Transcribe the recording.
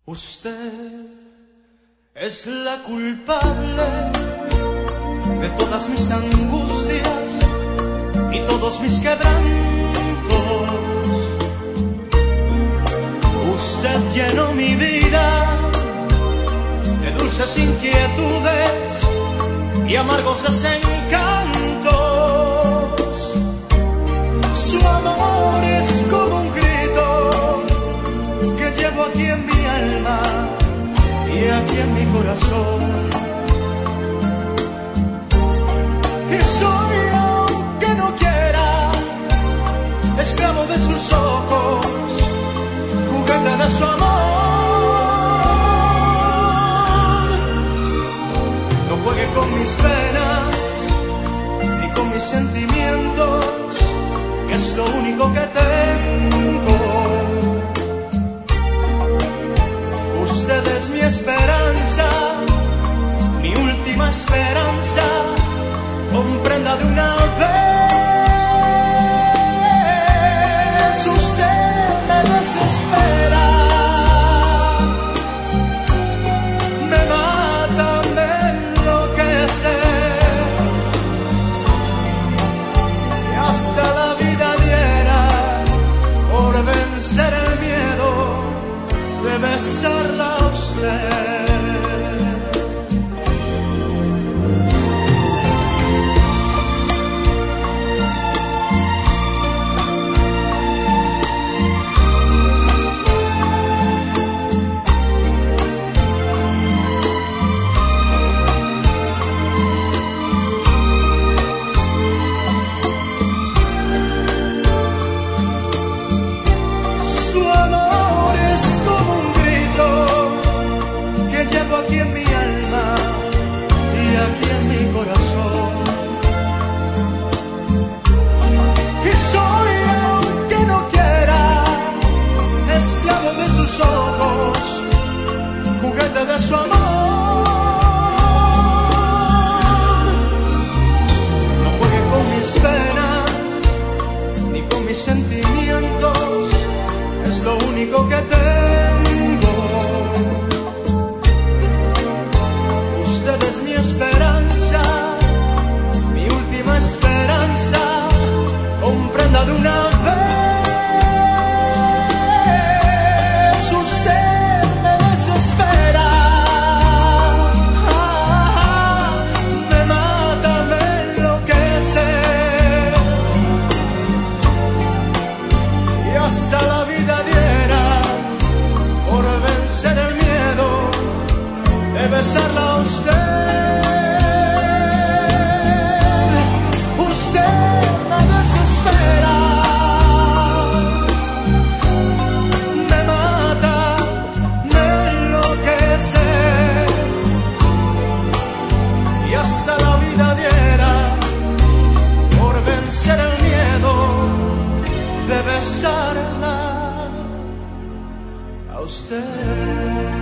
Usted es la culpable de todas mis angustias y todos mis quebrantos. Usted llenó mi vida de dulces inquietudes y amargos desencantos. Su amor es como un grito que llevo aquí en mi alma y aquí en mi corazón. Y soy, aunque no quiera, esclavo de sus ojos, juguete de su amor. No juegue con mis penas ni con mis sentimientos, que es lo único que tengo. Usted es mi esperanza, mi última esperanza. Comprenda de una vez, usted me desespera, me mata, me enloquece, y hasta la vida diera por vencer el miedo de besarla a usted. Aquí en mi alma y aquí en mi corazón. Y soy, aunque no quiera, esclavo de sus ojos, juguete de su amor. No juegue con mis penas ni con mis sentimientos, es lo único que tengo. Usted es mi esperanza, mi última esperanza. Comprenda de una vez, usted me desespera, me mata, me enloquece, y hasta la vida diera por vencer el miedo de besarla a usted. Usted me desespera, me mata, me enloquece, y hasta la vida diera por vencer el miedo de besarla a usted.